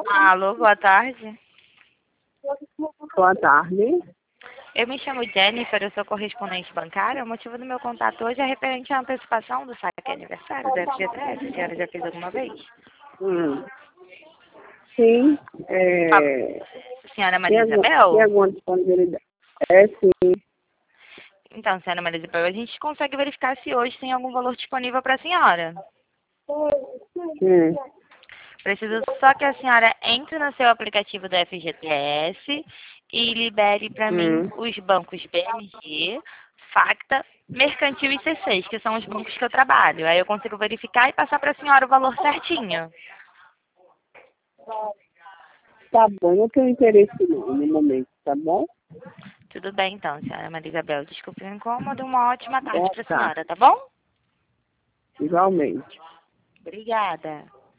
Alô, boa tarde. Boa tarde. Eu me chamo Jennifer, eu sou correspondente bancária. O motivo do meu contato hoje é referente à antecipação do saque aniversário do FGTS. A senhora já fez alguma vez? Hum. Sim. Senhora Tem Maria Isabel? alguma disponibilidade? É, sim. Então, senhora Maria Isabel, a gente consegue verificar se hoje tem algum valor disponível para a senhora. Hum. Preciso só que a senhora entre no seu aplicativo do FGTS e libere para mim Hum. os bancos BMG, Facta, Mercantil e C6, que são os bancos que eu trabalho. Aí eu consigo verificar e passar para a senhora o valor certinho. Tá bom, eu não tenho interesse não, no momento, tá bom? Tudo bem então, senhora Maria Isabel. Desculpe o incômodo. Uma ótima tarde Boa para a tarde. senhora, tá bom? Igualmente. Obrigada.